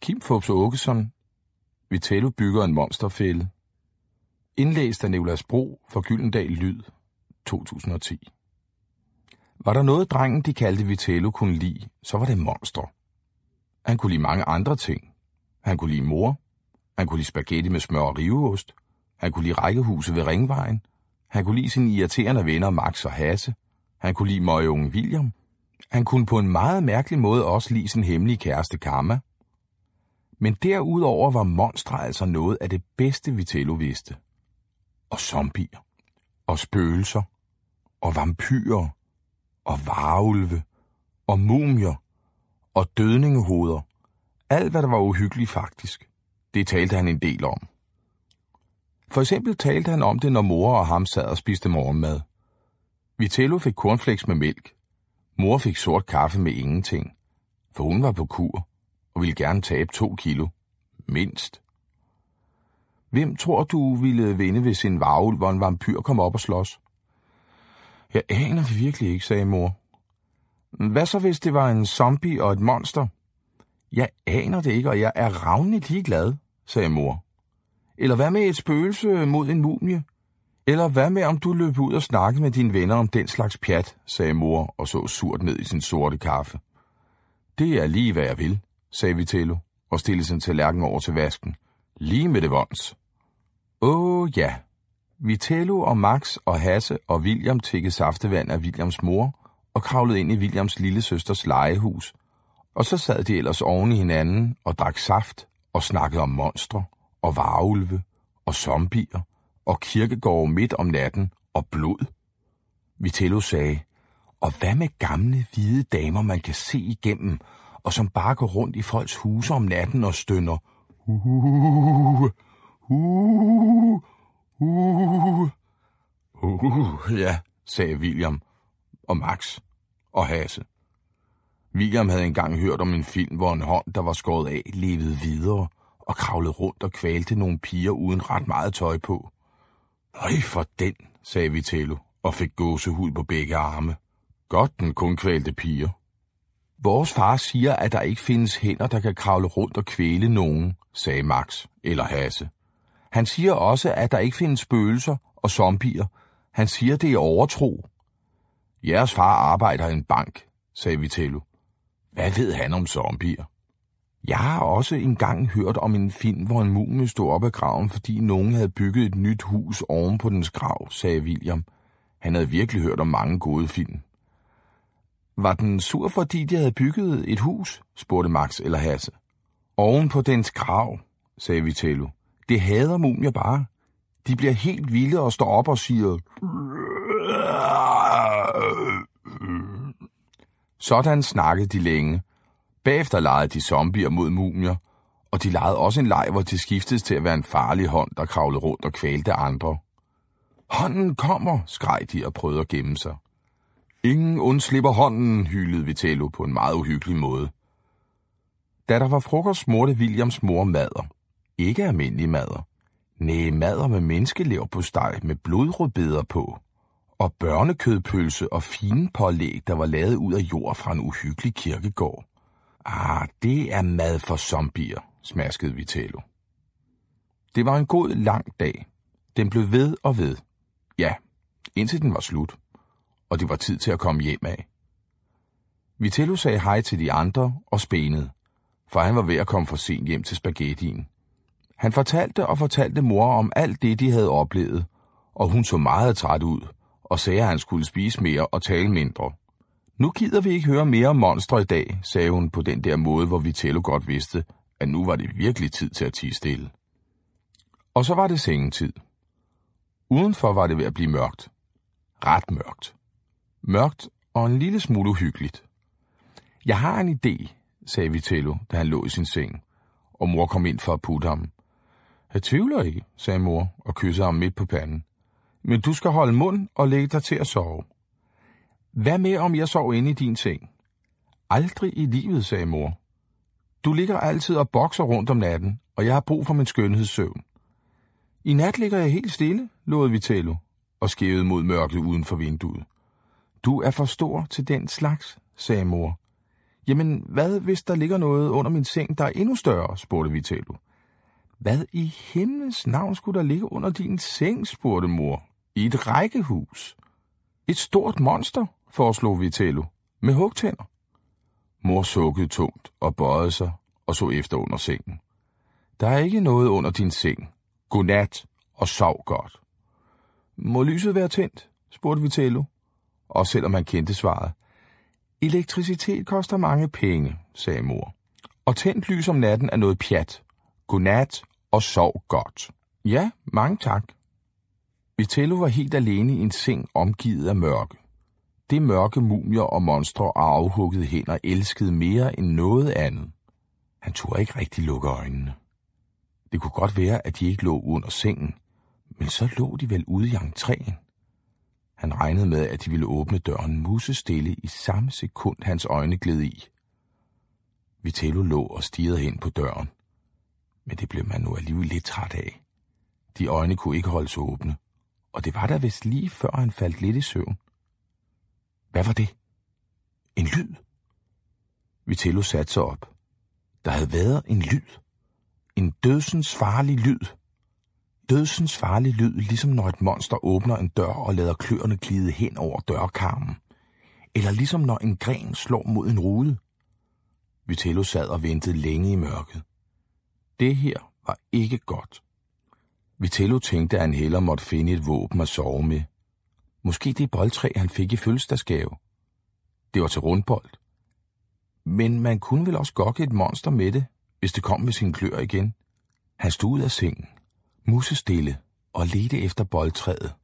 Kim Fupz Aakeson, Vitello bygger en monsterfælde. Indlæst af Nicolas Bro for Gyldendal Lyd, 2010. Var der noget drengen, de kaldte Vitello, kunne lide, så var det monstre. Han kunne lide mange andre ting. Han kunne lide mor. Han kunne lide spaghetti med smør og riveost. Han kunne lide rækkehuse ved Ringvejen. Han kunne lide sine irriterende venner Max og Hasse. Han kunne lide møgeungen William. Han kunne på en meget mærkelig måde også lide sin hemmelige kæreste Karma. Men derudover var monstre altså noget af det bedste, Vitello vidste. Og zombier, og spøgelser, og vampyrer, og varulve, og mumier, og dødningehoveder. Alt, hvad der var uhyggeligt faktisk, det talte han en del om. For eksempel talte han om det, når mor og ham sad og spiste morgenmad. Vitello fik cornflakes med mælk. Mor fik sort kaffe med ingenting, for hun var på kur og ville gerne tabe 2 kilo. Mindst. Hvem tror du ville vinde, hvis en varulv og en vampyr kom op og slås? Jeg aner det virkelig ikke, sagde mor. Hvad så, hvis det var en zombie og et monster? Jeg aner det ikke, og jeg er ravnende ligeglad, sagde mor. Eller hvad med et spøgelse mod en mumie? Eller hvad med, om du løb ud og snakkede med dine venner om den slags pjat, sagde mor og så surt ned i sin sorte kaffe. Det er lige, hvad jeg vil, sagde Vitello og stillede sin tallerken over til vasken. Lige med det vons. Ja. Vitello og Max og Hasse og William tikkede saftevand af Williams mor og kravlede ind i Williams lille søsters legehus. Og så sad de ellers oven i hinanden og drak saft og snakkede om monstre og varulve og zombier og kirkegårde midt om natten og blod. Vitello sagde, og hvad med gamle hvide damer, man kan se igennem, og som bare går rundt i folks huse om natten og stønner. Ja, sagde William og Max og Hasse. William havde engang hørt om en film, hvor en hånd, der var skåret af, levede videre og kravlede rundt og kvalte nogle piger uden ret meget tøj på. Øj for den, sagde Vitello og fik gåsehud på begge arme. Godt den kun kvalte piger. Vores far siger, at der ikke findes hænder, der kan kravle rundt og kvæle nogen, sagde Max eller Hasse. Han siger også, at der ikke findes spøgelser og zombier. Han siger, det er overtro. Jeres far arbejder i en bank, sagde Vitello. Hvad ved han om zombier? Jeg har også engang hørt om en film, hvor en mumie stod op ad graven, fordi nogen havde bygget et nyt hus oven på dens grav, sagde William. Han havde virkelig hørt om mange gode film. Var den sur, fordi de havde bygget et hus, spurgte Max eller Hasse. Oven på dens grav, sagde Vitello. Det hader mumier bare. De bliver helt vilde og står op og siger... Sådan snakkede de længe. Bagefter legede de zombier mod mumier, og de legede også en leg, hvor de skiftedes til at være en farlig hånd, der kravlede rundt og kvalte andre. Hånden kommer, skreg de og prøvede at gemme sig. Ingen undslipper hånden, hylede Vitello på en meget uhyggelig måde. Da der var frokost, smurte Williams mor madder. Ikke almindelig madder. Næh, madder med menneskeleverpostej med blodrødbeder på. Og børnekødpølse og fine pålæg, der var lavet ud af jord fra en uhyggelig kirkegård. Det er mad for zombier, smaskede Vitello. Det var en god, lang dag. Den blev ved og ved. Ja, indtil den var slut. Og det var tid til at komme hjem af. Vitello sagde hej til de andre og spænede, for han var ved at komme for sent hjem til spaghettien. Han fortalte mor om alt det, de havde oplevet, og hun så meget træt ud og sagde, at han skulle spise mere og tale mindre. Nu gider vi ikke høre mere om monstre i dag, sagde hun på den der måde, hvor Vitello godt vidste, at nu var det virkelig tid til at tie stille. Og så var det sengetid. Udenfor var det ved at blive mørkt. Ret mørkt. Mørkt og en lille smule uhyggeligt. Jeg har en idé, sagde Vitello, da han lå i sin seng, og mor kom ind for at putte ham. Jeg tvivler ikke, sagde mor og kyssede ham midt på panden. Men du skal holde mund og lægge dig til at sove. Hvad med, om jeg sov inde i din seng? Aldrig i livet, sagde mor. Du ligger altid og bokser rundt om natten, og jeg har brug for min skønhedssøvn. I nat ligger jeg helt stille, lovede Vitello, og skævede mod mørket uden for vinduet. Du er for stor til den slags, sagde mor. Jamen, hvad hvis der ligger noget under min seng, der er endnu større, spurgte Vitello. Hvad i himlens navn skulle der ligge under din seng, spurgte mor. I et rækkehus. Et stort monster, foreslog Vitello, med hugtænder. Mor sukkede tungt og bøjede sig og så efter under sengen. Der er ikke noget under din seng. Godnat og sov godt. Må lyset være tændt, spurgte Vitello, og selvom han kendte svaret. Elektricitet koster mange penge, sagde mor. Og tændt lys om natten er noget pjat. Godnat og sov godt. Ja, mange tak. Vitello var helt alene i en seng omgivet af mørke. Det mørke mumier og monstre og afhuggede hænder elskede mere end noget andet. Han turde ikke rigtig lukke øjnene. Det kunne godt være, at de ikke lå under sengen, men så lå de vel ude i entréen. Han regnede med, at de ville åbne døren musestille i samme sekund, hans øjne gled i. Vitello lå og stirrede hen på døren, men det blev man nu alligevel lidt træt af. De øjne kunne ikke holdes åbne, og det var der vist lige før han faldt lidt i søvn. Hvad var det? En lyd? Vitello satte sig op. Der havde været en lyd. En dødsens farlig lyd. Dødsens farlig lyd, ligesom når et monster åbner en dør og lader kløerne glide hen over dørkarmen. Eller ligesom når en gren slår mod en rude. Vitello sad og ventede længe i mørket. Det her var ikke godt. Vitello tænkte, at han hellere måtte finde et våben at sove med. Måske det boldtræ, han fik i fødselsdagsgave. Det var til rundbold. Men man kunne vel også gokke et monster med det, hvis det kom med sine kløer igen. Han stod ud af sengen, musestille, og ledte efter boldtræet.